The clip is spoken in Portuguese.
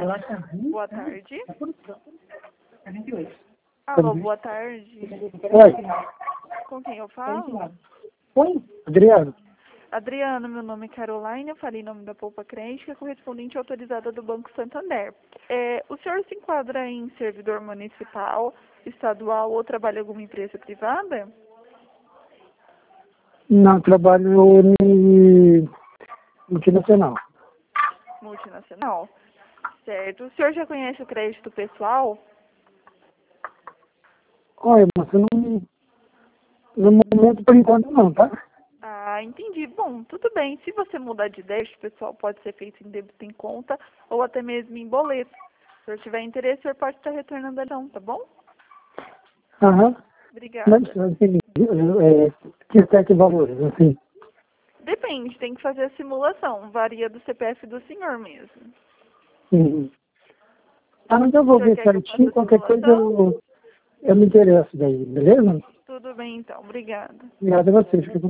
Boa tarde. Oi. Alô, boa tarde. Oi. Com quem eu falo? Oi, Adriano. Adriana, meu nome é Caroline, eu falei em nome da Poupa Crente, que é correspondente autorizada do Banco Santander. O senhor se enquadra em servidor municipal, estadual ou trabalha em alguma empresa privada? Não, trabalho em multinacional. Multinacional? Certo. O senhor já conhece o crédito pessoal? Olha, mas eu não, no momento, por enquanto, não, tá? Ah, entendi. Bom, tudo bem. Se você mudar de ideia, o pessoal pode ser feito em débito em conta ou até mesmo em boleto. Se o senhor tiver interesse, o senhor pode estar retornando a ligação, tá bom? Aham. Obrigada. Mas, assim, que certos valores, assim. Depende, tem que fazer a simulação. Varia do CPF do senhor mesmo. Uhum. Ah, mas eu O vou senhor ver quer que eu faça certinho, a qualquer coisa simulação? eu me interesso daí, beleza? Tudo bem, então. Obrigada. Obrigado a você. Fica com